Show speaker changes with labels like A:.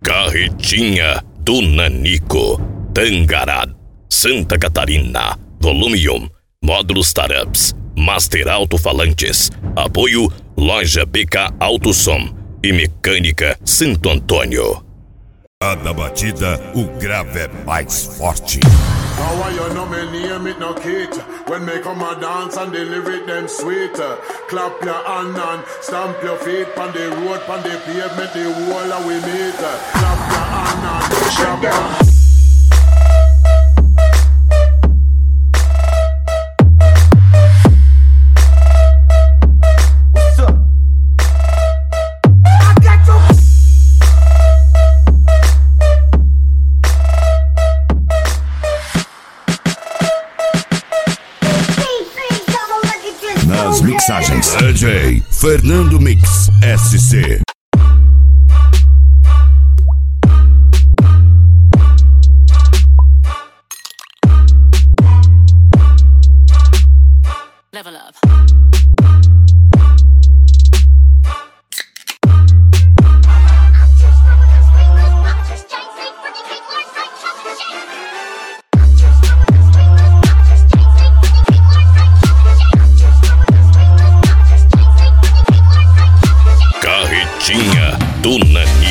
A: Carretinha do Nanico, Tangará, Santa Catarina. Volume 1. Módulos Tarups, Master Alto-Falantes. Apoio Loja BK Autosom e Mecânica Santo Antônio.
B: Cada batida, o grave é mais forte.
C: How you know me name it no kid. When me come a dance and the lyric them sweet. Clap your hand and stamp your feet. Pon the road, pon the pavement, the wall of we meet. Clap your hand and stamp your
B: Nas mixagens, DJ Fernando Mix SC.
D: Level up.
A: Carretinha do Nanico.